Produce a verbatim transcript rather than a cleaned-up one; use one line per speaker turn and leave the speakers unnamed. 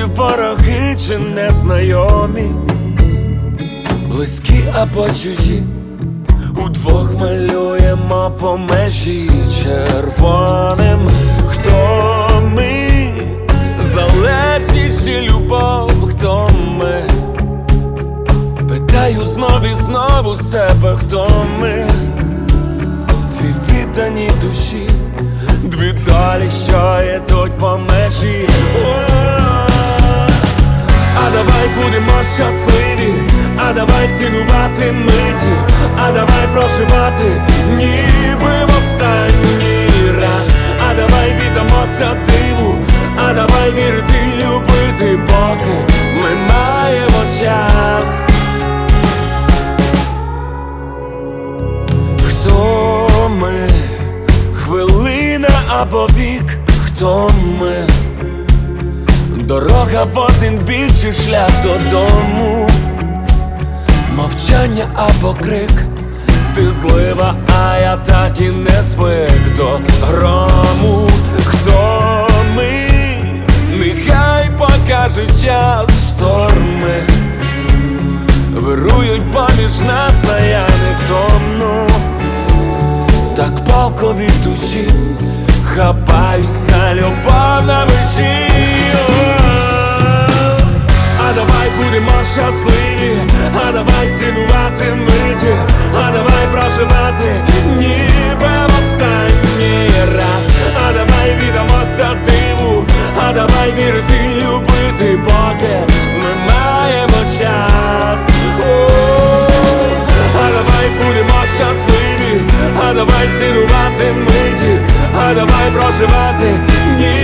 друзі, вороги чи незнайомі, близькі або чужі, удвох малюємо по межі червоним. Хто ми? Залежність чи любов? Хто ми? Питаю знов і знову себе, хто ми? Дві віддані душі, дві долі, що йдуть по межі. А давай будемо щасливі, а давай цінувати миті, а давай проживати, ніби в останній раз. А давай віддамося диву, а давай вірити й любити, поки ми маємо час. Хто ми? Хвилина або вік? Хто ми? Дорога в один бік чи шлях додому? Мовчання або крик? Ти злива, а я так і не звик до грому. Хто ми? Нехай покаже час. Шторми вирують поміж нас, а я не втомну. Так палко від душі хапаюся, любов на межі. А давай будемо щасливі, а давай цінувати миті, а давай проживати, ніби в останній раз. А давай віддамося диву, а давай вірити й любити, поки ми маємо час. А давай будемо щасливі, а давай цінувати миті, а давай проживати, ніби